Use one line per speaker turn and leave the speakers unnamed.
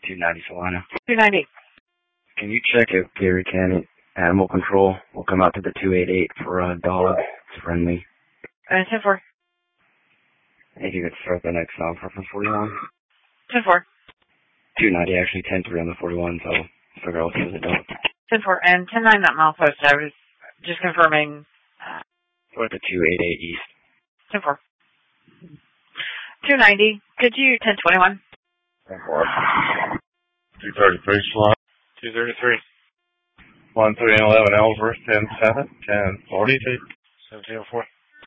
290 Salina.
290.
Can you check if Gary County Animal Control will come out to the 288 for a dog? It's friendly.
10-4.
If you could start the next song for 41.
10-4.
290, actually 10-3 on the 41, so figure out what's the dog.
10-4. And 10-9 that milepost. I was just confirming.
We're at the 288 east.
10-4. 290. Could you 10-21?
10-4. 233 slot.
233.
1311 Ellsworth, 10-7, 10-42.
1704.